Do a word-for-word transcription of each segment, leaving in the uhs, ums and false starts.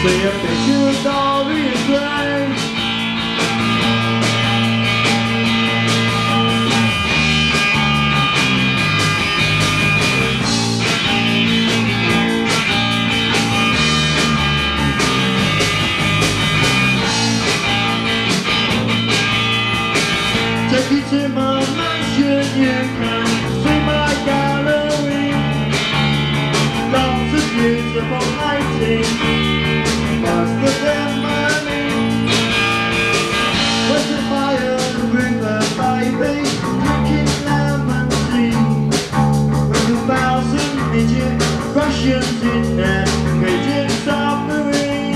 See a picture of Dorian Gray. Take you to my mansion, you can see my gallery. Lots of beautiful paintings, what's the ceremony? Where's the fire, the river, baby, drinking lemon tea. With a thousand midget Russians in their midget submarines.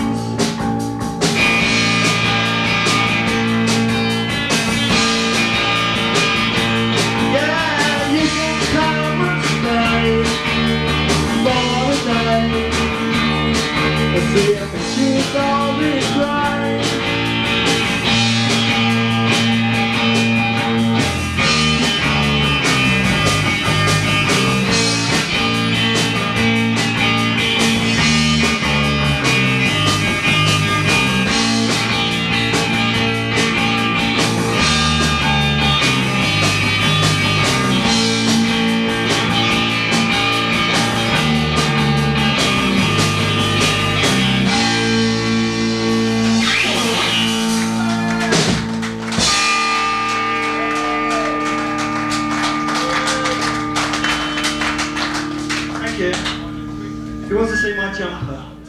See a picture of it crying. Who wants to see my jumper?